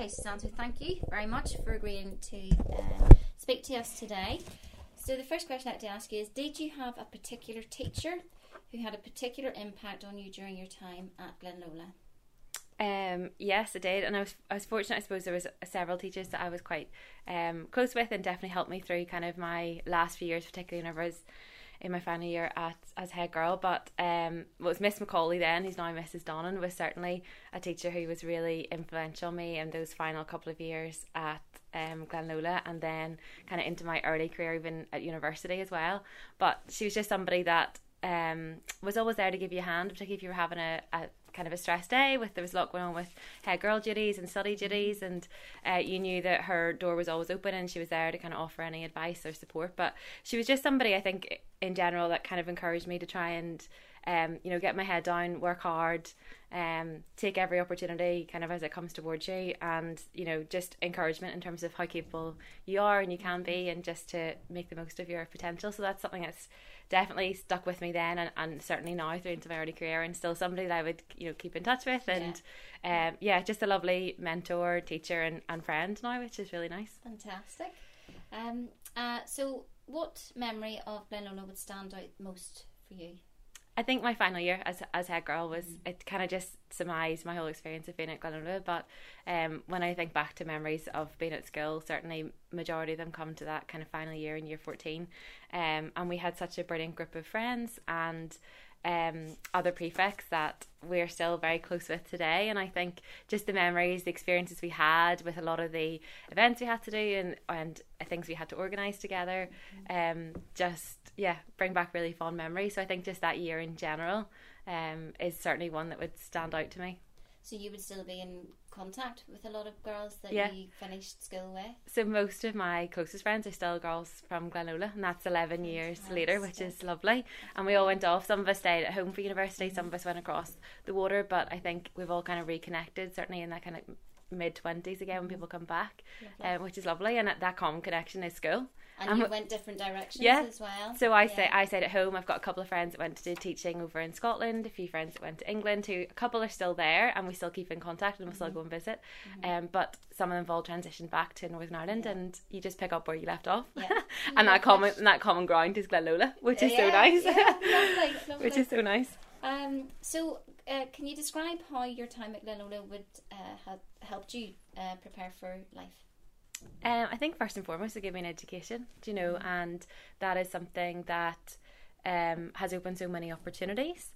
Okay, Suzanne, so thank you very much for agreeing to speak to us today. So the first question I'd like to ask you is, did you have a particular teacher who had a particular impact on you during your time at Glenlola? Yes, I did, and I was fortunate. I suppose there was several teachers that I was quite close with, and definitely helped me through kind of my last few years, particularly whenever I was in my final year as head girl. But was Miss Macaulay then, who's now Mrs. Donnan, was certainly a teacher who was really influential on me in those final couple of years at Glenlola, and then kind of into my early career even at university as well. But she was just somebody that was always there to give you a hand, particularly if you were having a kind of a stressed day there was a lot going on with head girl duties and study duties, and you knew that her door was always open and she was there to kind of offer any advice or support. But she was just somebody, I think, in general, that kind of encouraged me to try and get my head down, work hard, take every opportunity kind of as it comes towards you, and just encouragement in terms of how capable you are and you can be, and just to make the most of your potential. So that's something that's definitely stuck with me then, and certainly now through into my early career, and still somebody that I would keep in touch with, and just a lovely mentor, teacher and friend now, which is really nice. Fantastic. So what memory of Glenlola would stand out most for you? I think my final year as head girl was, it kind of just surmised my whole experience of being at Glenlola. But when I think back to memories of being at school, certainly majority of them come to that kind of final year in year 14, and we had such a brilliant group of friends and other prefects that we're still very close with today. And I think just the memories, the experiences we had with a lot of the events we had to do and things we had to organise together, bring back really fond memories. So I think just that year in general is certainly one that would stand out to me. So you would still be in contact with a lot of girls that you finished school with? So most of my closest friends are still girls from Glenlola, and that's 11 years later, which is lovely. And we all went off. Some of us stayed at home for university, some of us went across the water, but I think we've all kind of reconnected, certainly in that kind of mid-20s again when people come back, which is lovely. And that common connection is school. And you went different directions as well. So I stayed at home. I've got a couple of friends that went to do teaching over in Scotland, a few friends that went to England, a couple are still there, and we still keep in contact and we'll still go and visit. But some of them have all transitioned back to Northern Ireland, and you just pick up where you left off. And that common ground is Glenlola, which is so nice. Lovely. Which is so nice. So can you describe how your time at Glenlola would have helped you prepare for life? I think first and foremost it gave me an education, and that is something that has opened so many opportunities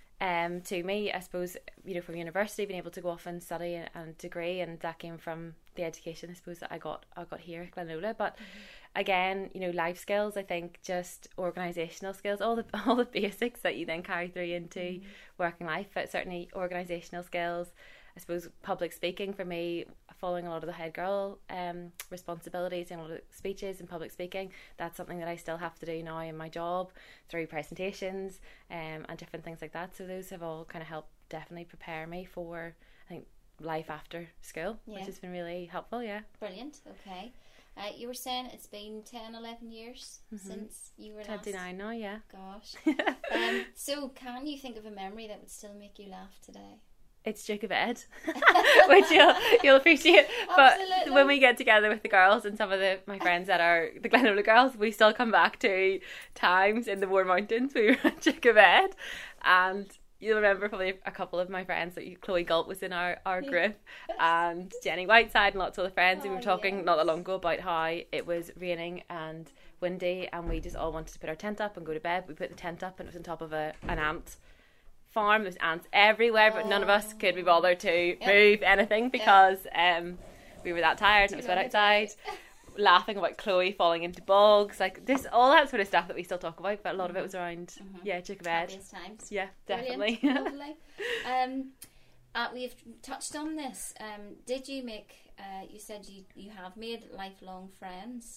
to me. I suppose, from university, being able to go off and study and degree, and that came from the education, I suppose, that I got here at Glenlola. But again, life skills, I think, just organisational skills, all the basics that you then carry through into working life, but certainly organisational skills. I suppose public speaking for me, following a lot of the head girl responsibilities and a lot of speeches and public speaking, that's something that I still have to do now in my job through presentations and different things like that. So those have all kind of helped definitely prepare me for, I think, life after school, which has been really helpful. Brilliant. Okay. You were saying it's been 10, 11 years since you were 29 now, Gosh. So can you think of a memory that would still make you laugh today? It's Duke of Ed, which you'll appreciate. But when we get together with the girls and some of my friends that are the Glenlola girls, we still come back to times in the Moor Mountains we were at Duke of Ed, and you'll remember probably a couple of my friends, like Chloe Galt was in our group, and Jenny Whiteside and lots of other friends. We were talking not that long ago about how it was raining and windy, and we just all wanted to put our tent up and go to bed. We put the tent up and it was on top of an ant farm. There's ants everywhere, but none of us could be bothered to move anything because we were that tired and it was wet outside. Laughing about Chloe falling into bogs, like this, all that sort of stuff that we still talk about, but a lot of it was around Duke of Ed. Happiest times. Yeah, definitely. Lovely. We've touched on this. Did you make you said you have made lifelong friends,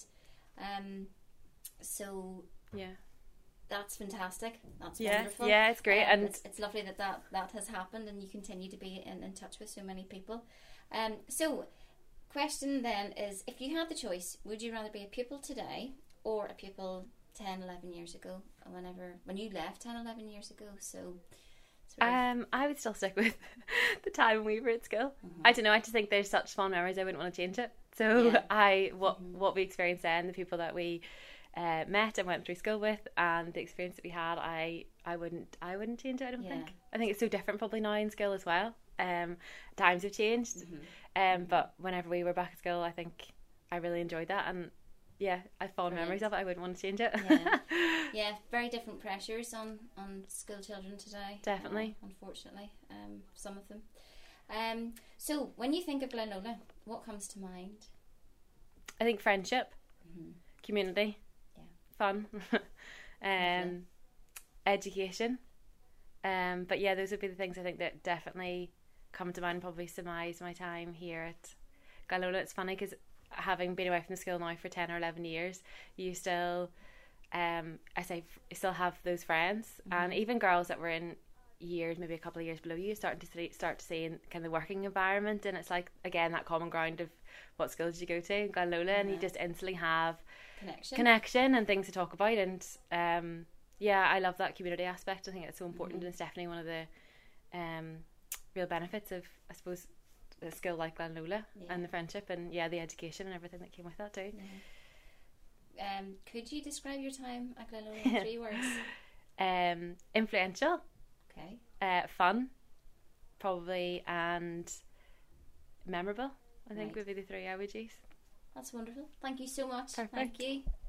so that's fantastic. That's wonderful. Yeah, it's great, and it's lovely that has happened, and you continue to be in touch with so many people. So, question then is, if you had the choice, would you rather be a pupil today or a pupil 10, 11 years ago? When you left 10, 11 years ago, so I would still stick with the time we were at school. I don't know, I just think there's such fond memories, I wouldn't want to change it. So what we experienced then, the people that we met and went through school with, and the experience that we had, I wouldn't change it. I don't think. I think it's so different probably now in school as well. Times have changed, but whenever we were back at school, I think I really enjoyed that, and I have fond memories of it. I wouldn't want to change it. Very different pressures on school children today. Definitely. Unfortunately, some of them. So when you think of Glenlola, what comes to mind? I think friendship, community, fun, education. But those would be the things I think that definitely come to mind. Probably surmise my time here at Glenlola. It's funny because having been away from the school now for 10 or 11 years, you still still have those friends, and even girls that were in years, maybe a couple of years below you, start to see in kind of the working environment, and it's like, again, that common ground of what school did you go to in Glenlola, and you just instantly have connection and things to talk about, and I love that community aspect. I think it's so important, and it's definitely one of the real benefits of, I suppose, a school like Glenlola, and the friendship and the education and everything that came with that too. Could you describe your time at Glenlola in 3 words? Influential, fun, probably, and memorable. I think would be the 3 I would use. That's wonderful. Thank you so much. Perfect. Thank you.